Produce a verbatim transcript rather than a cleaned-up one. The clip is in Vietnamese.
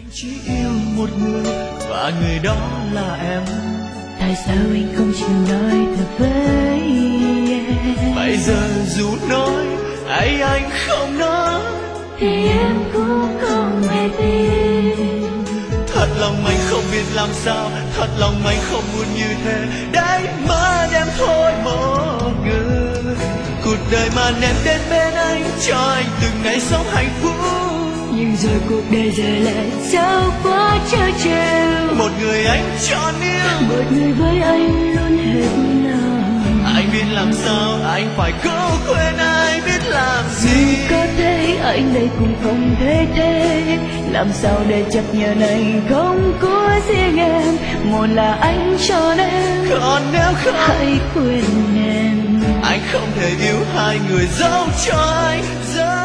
chỉ yêu một người và người đó là em. Tại sao anh không chịu nói thật với em? Bây giờ dù nói hay anh không nói thì em cũng không hề tin. Thật lòng anh không biết làm sao, thật lòng anh không muốn như thế. Đấy mà em thôi một người, cuộc đời mà em đến bên anh, cho anh từng ngày sống hạnh phúc. Nhưng rồi cuộc đời giờ lại sao quá trơ trêu. Một người anh chọn yêu, một người với anh luôn hết lòng. Anh biết làm sao, anh phải cố quên, ai biết làm gì. Dù có thế anh đây cũng không thể thế. Làm sao để chấp nhận anh không có riêng em. Một là anh chọn em, còn nếu không hãy quên em. Anh không thể yêu hai người, dẫu cho anh rất